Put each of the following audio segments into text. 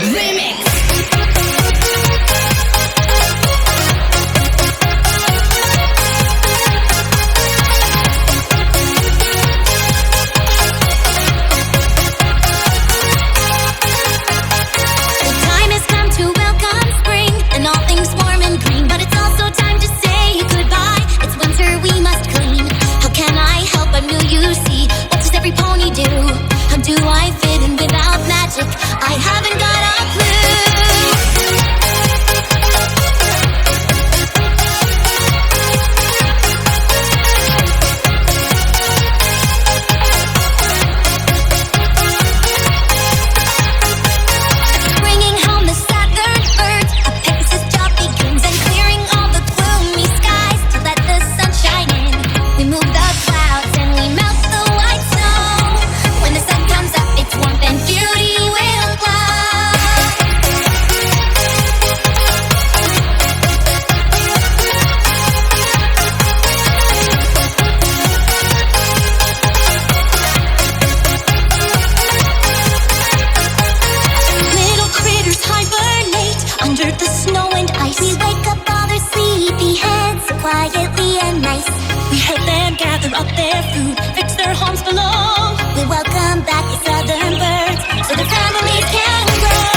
quietly and nice. We help them gather up their food, fix their homes below. We welcome back the southern birds so their families can grow.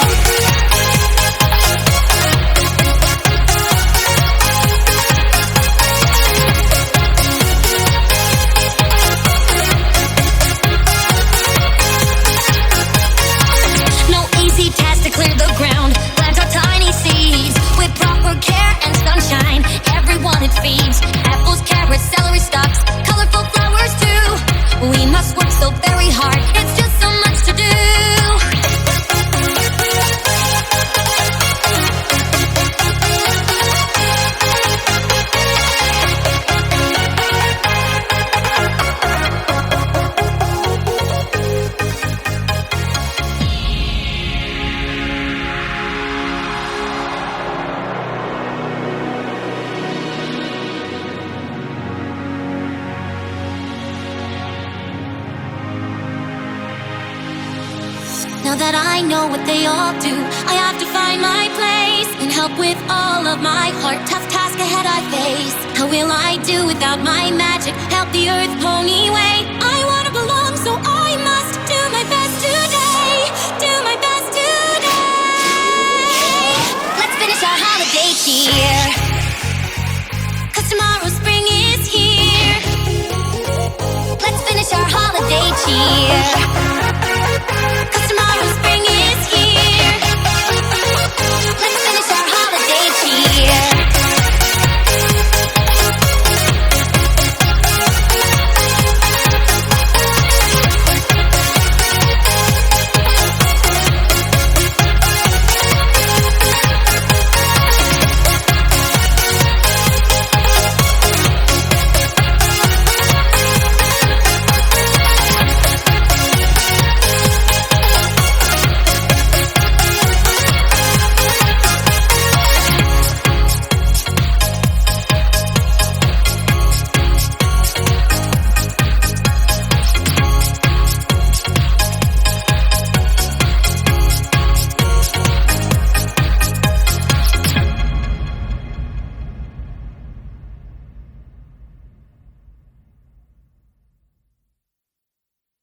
No easy task to clear the ground, plant our tiny seeds with proper care and sunshine. Everyone it feeds, apples, carrots, celery stalks, colorful flowers too. We must work so very hard, it's just so much to do. Now that I know what they all do, I have to find my place and help with all of my heart. Tough task ahead I face. How will I do without my magic? Help the earth pony way. I wanna belong, so I must do my best today. Do my best today. Let's finish our holiday cheer, 'Cause tomorrow spring is here. let's finish our holiday cheer.